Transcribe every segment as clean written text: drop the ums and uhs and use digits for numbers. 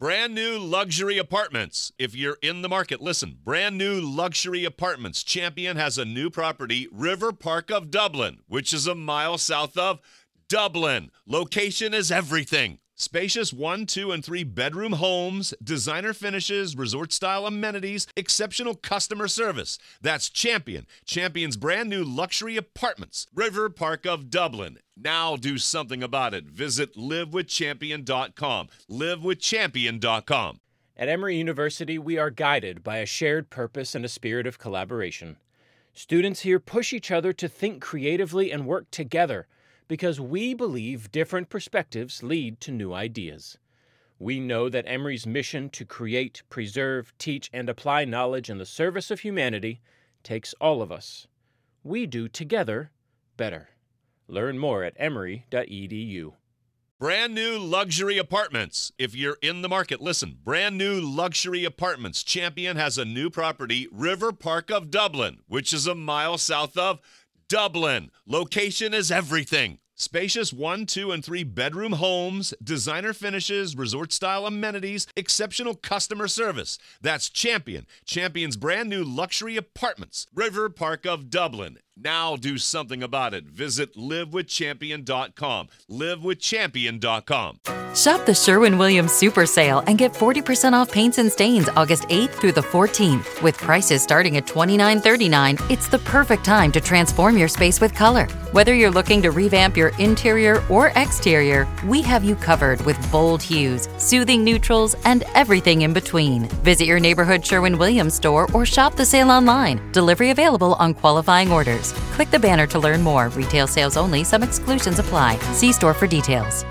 Brand new luxury apartments. If you're in the market, listen. Brand new luxury apartments. Champion has a new property, River Park of Dublin, which is a mile south of Dublin. Location is everything. Spacious 1, 2, and 3 bedroom homes, designer finishes, resort-style amenities, exceptional customer service. That's Champion. Champion's brand new luxury apartments, River Park of Dublin. Now do something about it. Visit livewithchampion.com. livewithchampion.com. At Emory University, we are guided by a shared purpose and a spirit of collaboration. Students here push each other to think creatively and work together, because we believe different perspectives lead to new ideas. We know that Emory's mission to create, preserve, teach, and apply knowledge in the service of humanity takes all of us. We do together better. Learn more at emory.edu. Brand new luxury apartments. If you're in the market, listen. Brand new luxury apartments. Champion has a new property, River Park of Dublin, which is a mile south of Dublin. Location is everything. Spacious 1, 2, and 3 bedroom homes, designer finishes, resort-style amenities, exceptional customer service. That's Champion. Champion's brand new luxury apartments, River Park of Dublin. Now do something about it. Visit livewithchampion.com. livewithchampion.com. Shop the Sherwin-Williams Super Sale and get 40% off paints and stains August 8th through the 14th. With prices starting at $29.39, it's the perfect time to transform your space with color. Whether you're looking to revamp your interior or exterior, we have you covered with bold hues, soothing neutrals, and everything in between. Visit your neighborhood Sherwin-Williams store or shop the sale online. Delivery available on qualifying orders. Click the banner to learn more. Retail sales only. Some exclusions apply. See store for details.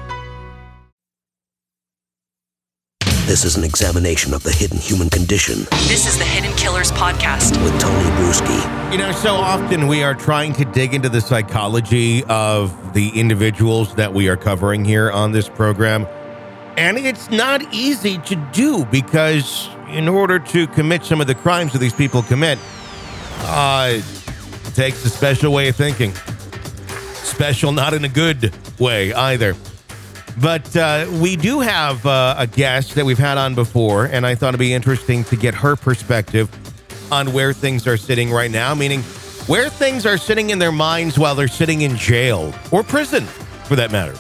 This is an examination of the hidden human condition. This is the Hidden Killers Podcast with Tony Bruschi. You know, so often we are trying to dig into the psychology of the individuals that we are covering here on this program. And it's not easy to do because in order to commit some of the crimes that these people commit, it takes a special way of thinking. Special not in a good way either. But we do have a guest that we've had on before, and I thought it'd be interesting to get her perspective on where things are sitting right now, meaning where things are sitting in their minds while they're sitting in jail or prison, for that matter.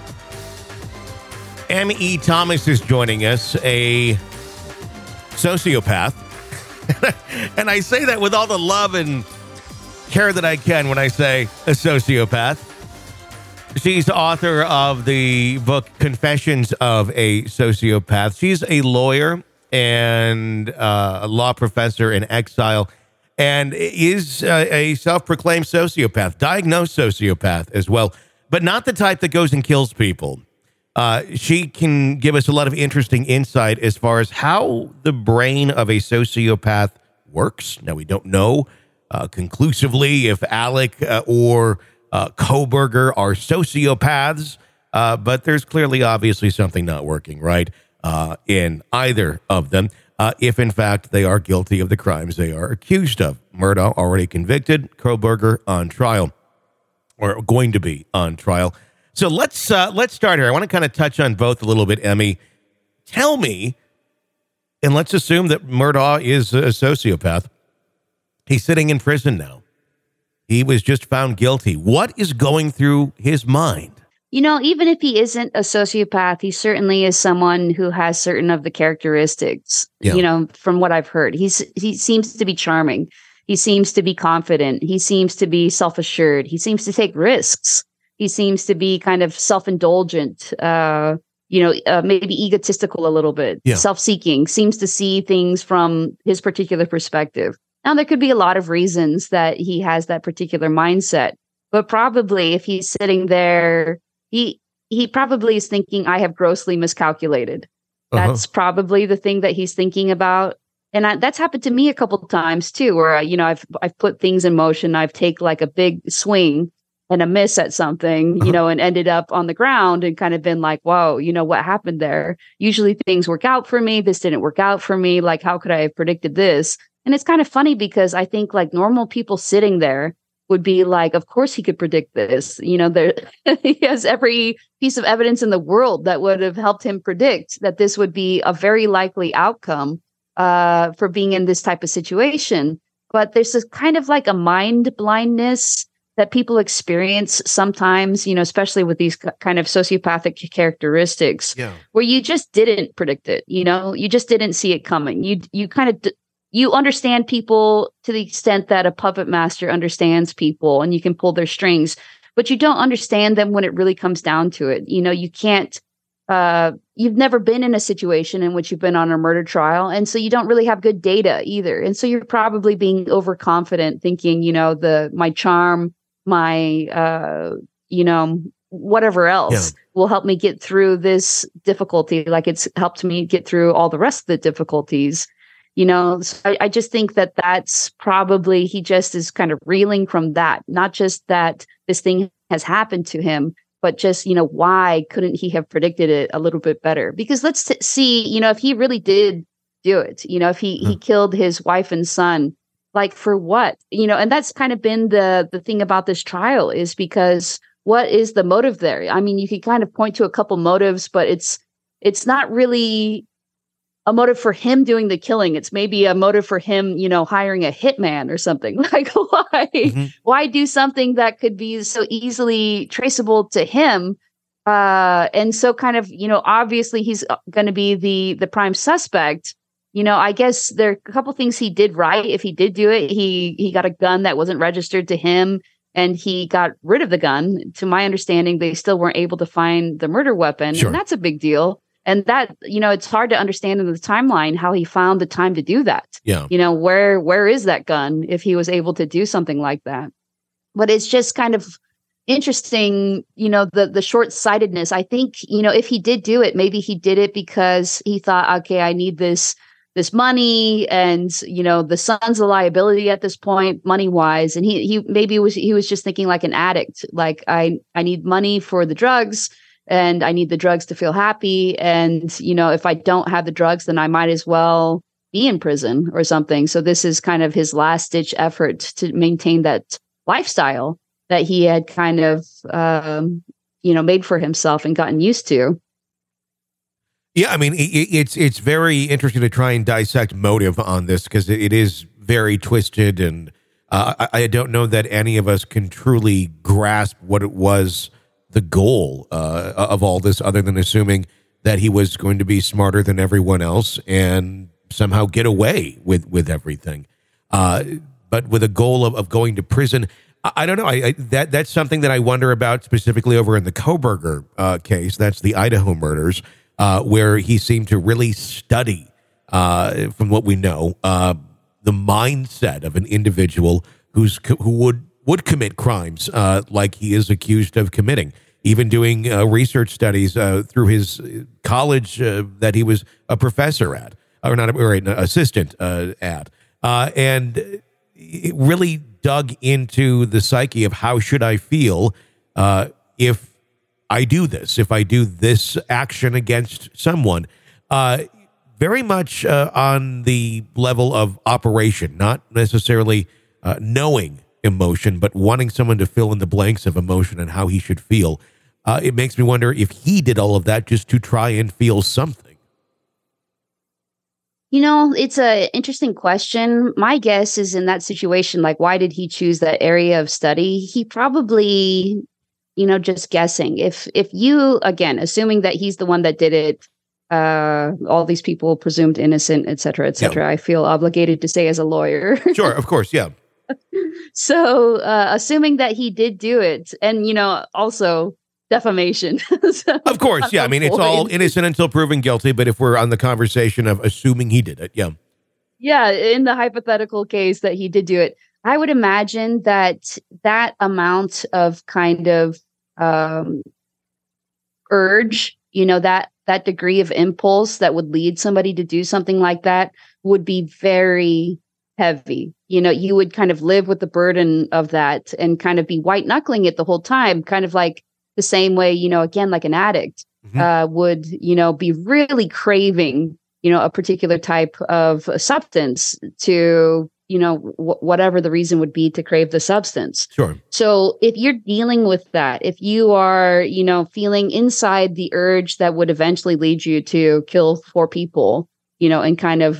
M.E. Thomas is joining us, a sociopath. And I say that with all the love and care that I can when I say a sociopath. She's author of the book Confessions of a Sociopath. She's a lawyer and a law professor in exile and is a self-proclaimed sociopath, diagnosed sociopath as well, but not the type that goes and kills people. She can give us a lot of interesting insight as far as how the brain of a sociopath works. Now, we don't know conclusively if Alec or Kohberger are sociopaths, but there's clearly obviously something not working right in either of them, if in fact they are guilty of the crimes they are accused of. Murdaugh already convicted, Kohberger on trial, or going to be on trial. So let's start here. I want to kind of touch on both a little bit, Emmy. Tell me, and let's assume that Murdaugh is a sociopath. He's sitting in prison now. He was just found guilty. What is going through his mind? You know, even if he isn't a sociopath, he certainly is someone who has certain of the characteristics, you know, from what I've heard. He seems to be charming. He seems to be confident. He seems to be self-assured. He seems to take risks. He seems to be kind of self-indulgent, maybe egotistical a little bit, self-seeking, seems to see things from his particular perspective. Now, there could be a lot of reasons that he has that particular mindset, but probably if he's sitting there, he probably is thinking, I have grossly miscalculated. That's probably the thing that he's thinking about. And that's happened to me a couple of times too, where, I've put things in motion. I've taken like a big swing and a miss at something, and ended up on the ground and kind of been like, whoa, what happened there? Usually things work out for me. This didn't work out for me. Like, how could I have predicted this? And it's kind of funny because I think like normal people sitting there, would be like, of course he could predict this. There he has every piece of evidence in the world that would have helped him predict that this would be a very likely outcome for being in this type of situation. But there's this kind of like a mind blindness that people experience sometimes, especially with these kind of sociopathic characteristics, where you just didn't predict it. You just didn't see it coming. You kind of you understand people to the extent that a puppet master understands people, and you can pull their strings, but you don't understand them when it really comes down to it. You can't. You've never been in a situation in which you've been on a murder trial, and so you don't really have good data either. And so you're probably being overconfident, thinking, my charm, my whatever else will help me get through this difficulty, like it's helped me get through all the rest of the difficulties. So I just think that that's probably, he just is kind of reeling from that, not just that this thing has happened to him, but just, why couldn't he have predicted it a little bit better? Because let's see, if he really did do it, if he killed his wife and son, like for what? And that's kind of been the thing about this trial, is because what is the motive there? I mean, you could kind of point to a couple motives, but it's not really a motive for him doing the killing. It's maybe a motive for him, hiring a hitman or something. Like, why do something that could be so easily traceable to him? And so kind of, obviously he's going to be the prime suspect. I guess there are a couple things he did right. If he did do it, he got a gun that wasn't registered to him, and he got rid of the gun. To my understanding, they still weren't able to find the murder weapon. Sure. And that's a big deal. And that, it's hard to understand in the timeline how he found the time to do that. Yeah. Where is that gun if he was able to do something like that? But it's just kind of interesting, the short-sightedness. I think, if he did do it, maybe he did it because he thought, okay, I need this money, and, the son's a liability at this point, money-wise. And he was just thinking like an addict, like I need money for the drugs, and I need the drugs to feel happy. And, if I don't have the drugs, then I might as well be in prison or something. So this is kind of his last ditch effort to maintain that lifestyle that he had kind of, made for himself and gotten used to. Yeah. I mean, it's very interesting to try and dissect motive on this, because it is very twisted. And I don't know that any of us can truly grasp what it was, the goal of all this, other than assuming that he was going to be smarter than everyone else and somehow get away with everything. But with a goal of going to prison, I don't know. That's something that I wonder about specifically over in the Kohberger case. That's the Idaho murders, where he seemed to really study, from what we know, the mindset of an individual who would commit crimes like he is accused of committing, even doing research studies through his college that he was a professor at, or not, or an assistant at. And it really dug into the psyche of how should I feel if I do this, if I do this action against someone. Very much on the level of operation, not necessarily knowing emotion, but wanting someone to fill in the blanks of emotion and how he should feel. It makes me wonder if he did all of that just to try and feel something. It's an interesting question. My guess is in that situation, like, why did he choose that area of study? He probably, just guessing. If you, again, assuming that he's the one that did it, all these people presumed innocent, et cetera, Yeah. I feel obligated to say as a lawyer. Sure, of course, yeah. So, assuming that he did do it, and, also defamation. So, Of course, yeah. I mean, it's all innocent until proven guilty, but if we're on the conversation of assuming he did it, yeah. Yeah, in the hypothetical case that he did do it, I would imagine that amount of kind of urge, that degree of impulse that would lead somebody to do something like that would be very heavy. You would kind of live with the burden of that and kind of be white knuckling it the whole time, kind of like the same way, again, like an addict would, be really craving, a particular type of substance to whatever the reason would be to crave the substance. Sure. So if you're dealing with that, if you are, feeling inside the urge that would eventually lead you to kill 4 people, in kind of,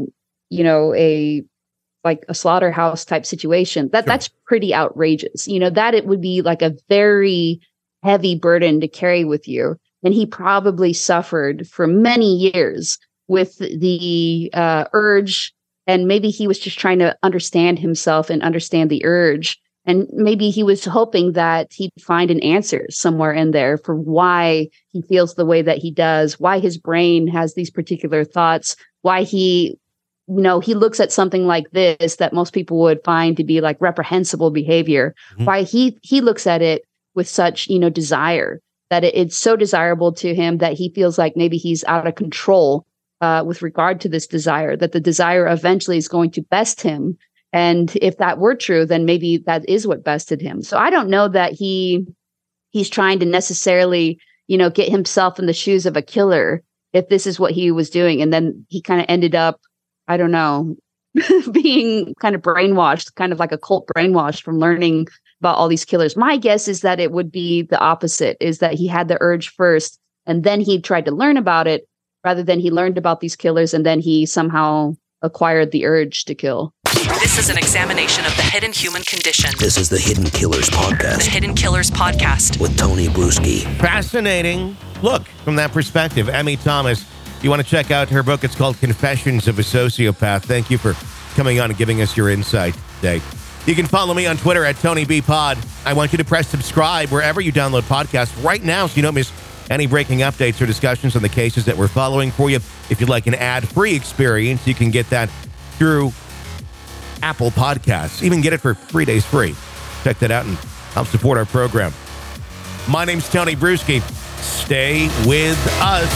a slaughterhouse type situation, that's pretty outrageous. That it would be like a very heavy burden to carry with you. And he probably suffered for many years with the urge. And maybe he was just trying to understand himself and understand the urge. And maybe he was hoping that he'd find an answer somewhere in there for why he feels the way that he does, why his brain has these particular thoughts, why he looks at something like this that most people would find to be like reprehensible behavior, why he looks at it with such, desire, that it's so desirable to him that he feels like maybe he's out of control with regard to this desire, that the desire eventually is going to best him. And if that were true, then maybe that is what bested him. So I don't know that he's trying to necessarily, get himself in the shoes of a killer if this is what he was doing. And then he kind of ended up, I don't know, being kind of brainwashed, kind of like a cult brainwashed from learning about all these killers. My guess is that it would be the opposite, is that he had the urge first and then he tried to learn about it, rather than he learned about these killers and then he somehow acquired the urge to kill. This is an examination of the hidden human condition. This is the Hidden Killers Podcast. The Hidden Killers Podcast. With Tony Bruschi. Fascinating look from that perspective. Emmy Thomas, you want to check out her book. It's called Confessions of a Sociopath. Thank you for coming on and giving us your insight today. You can follow me on Twitter at TonyBPod. I want you to press subscribe wherever you download podcasts right now so you don't miss any breaking updates or discussions on the cases that we're following for you. If you'd like an ad-free experience, you can get that through Apple Podcasts. Even get it for 3 days free. Check that out and help support our program. My name's Tony Bruschi. Stay with us.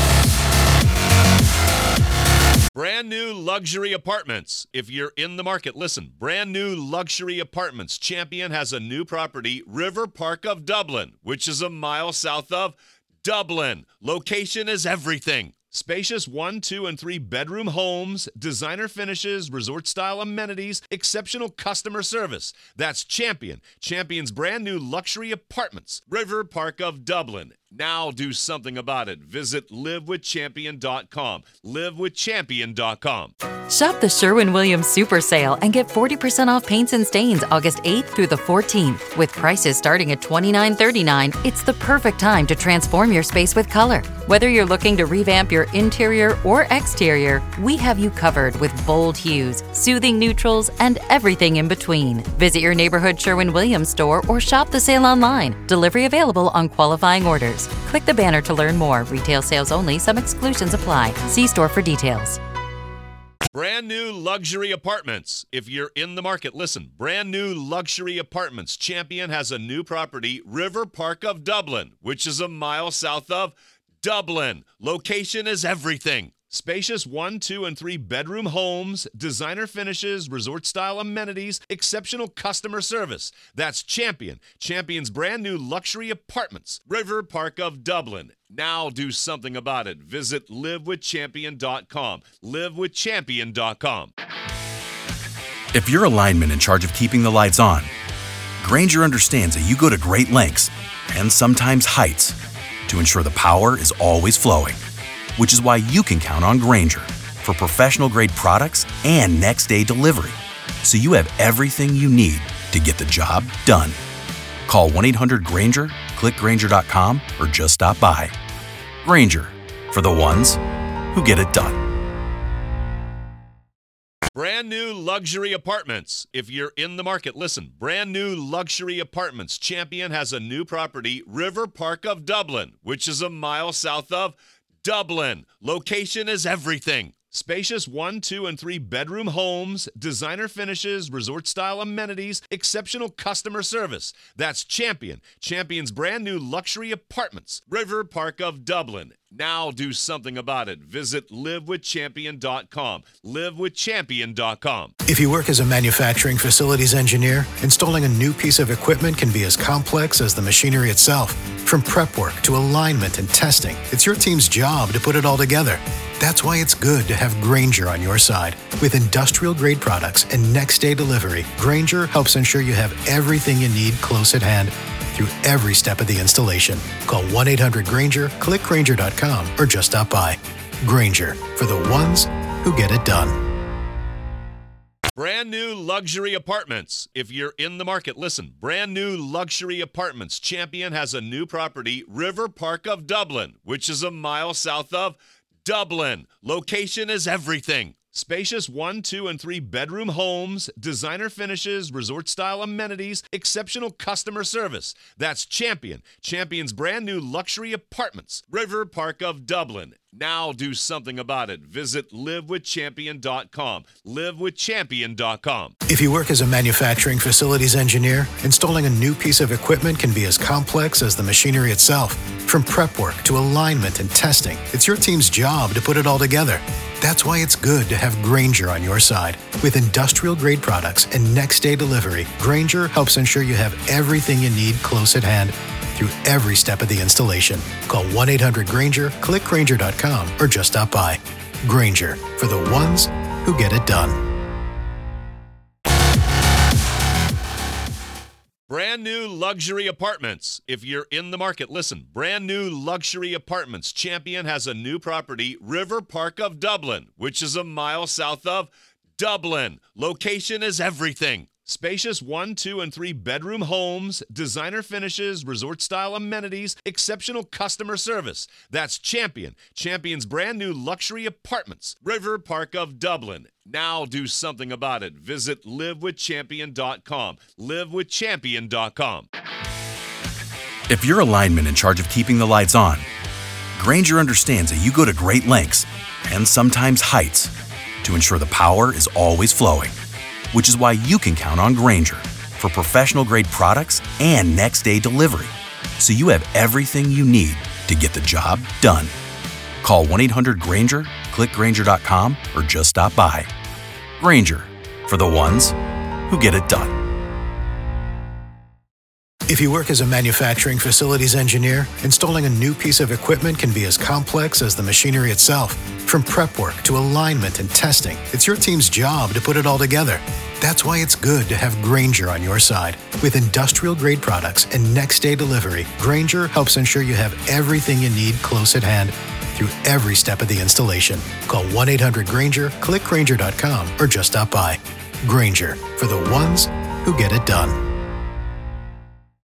Brand new luxury apartments. If you're in the market, listen. Brand new luxury apartments. Champion has a new property, River Park of Dublin, which is a mile south of Dublin. Location is everything. Spacious 1, 2, and 3 bedroom homes, designer finishes, resort-style amenities, exceptional customer service. That's Champion. Champion's brand new luxury apartments. River Park of Dublin. Now do something about it. Visit livewithchampion.com. Livewithchampion.com. Shop the Sherwin-Williams Super Sale and get 40% off paints and stains August 8th through the 14th. With prices starting at $29.39, it's the perfect time to transform your space with color. Whether you're looking to revamp your interior or exterior, we have you covered with bold hues, soothing neutrals, and everything in between. Visit your neighborhood Sherwin-Williams store or shop the sale online. Delivery available on qualifying orders. Click the banner to learn more. Retail sales only. Some exclusions apply. See store for details. Brand new luxury apartments. If you're in the market, listen. Brand new luxury apartments. Champion has a new property, River Park of Dublin, which is a mile south of Dublin. Location is everything. Spacious 1, 2, and 3 bedroom homes, designer finishes, resort-style amenities, exceptional customer service. That's Champion. Champion's brand new luxury apartments. River Park of Dublin. Now do something about it. Visit livewithchampion.com. Livewithchampion.com. If you're a lineman in charge of keeping the lights on, Grainger understands that you go to great lengths and sometimes heights to ensure the power is always flowing. Which is why you can count on Grainger for professional-grade products and next-day delivery, so you have everything you need to get the job done. Call 1-800-GRAINGER, click Grainger.com, or just stop by. Grainger, for the ones who get it done. Brand new luxury apartments. If you're in the market, listen. Brand new luxury apartments. Champion has a new property, River Park of Dublin, which is a mile south of Dublin. Location is everything. Spacious 1, 2, and 3 bedroom homes, designer finishes, resort-style amenities, exceptional customer service. That's Champion. Champion's brand new luxury apartments. River Park of Dublin. Now do something about it. Visit livewithchampion.com. Livewithchampion.com. If you work as a manufacturing facilities engineer, installing a new piece of equipment can be as complex as the machinery itself. From prep work to alignment and testing, it's your team's job to put it all together. That's why it's good to have Grainger on your side. With industrial-grade products and next-day delivery, Grainger helps ensure you have everything you need close at hand through every step of the installation. Call 1-800-GRAINGER, click Grainger.com, or just stop by. Grainger, for the ones who get it done. Brand new luxury apartments. If you're in the market, listen. Brand new luxury apartments. Champion has a new property, River Park of Dublin, which is a mile south of Dublin. Location is everything. Spacious 1, 2, and 3 bedroom homes, designer finishes, resort-style amenities, exceptional customer service. That's Champion. Champion's brand new luxury apartments. River Park of Dublin. Now do something about it. Visit livewithchampion.com. Livewithchampion.com. If you work as a manufacturing facilities engineer, installing a new piece of equipment can be as complex as the machinery itself. From prep work to alignment and testing, it's your team's job to put it all together. That's why it's good to have Grainger on your side. With industrial-grade products and next-day delivery, Grainger helps ensure you have everything you need close at hand through every step of the installation. Call 1-800-GRAINGER, click Grainger.com, or just stop by. Grainger, for the ones who get it done. Brand new luxury apartments. If you're in the market, listen. Brand new luxury apartments. Champion has a new property, River Park of Dublin, which is a mile south of Dublin. Location is everything. Spacious 1, 2, and 3 bedroom homes, designer finishes, resort-style amenities, exceptional customer service. That's Champion. Champion's brand new luxury apartments. River Park of Dublin. Now do something about it. Visit livewithchampion.com. Livewithchampion.com. If you're a lineman in charge of keeping the lights on, Grainger understands that you go to great lengths and sometimes heights to ensure the power is always flowing. Which is why you can count on Grainger for professional-grade products and next-day delivery, so you have everything you need to get the job done. Call 1-800-GRAINGER, click Grainger.com, or just stop by. Grainger, for the ones who get it done. If you work as a manufacturing facilities engineer, installing a new piece of equipment can be as complex as the machinery itself. From prep work to alignment and testing, it's your team's job to put it all together. That's why it's good to have Grainger on your side. With industrial-grade products and next-day delivery, Grainger helps ensure you have everything you need close at hand through every step of the installation. Call 1-800-GRAINGER, click Grainger.com, or just stop by. Grainger, for the ones who get it done.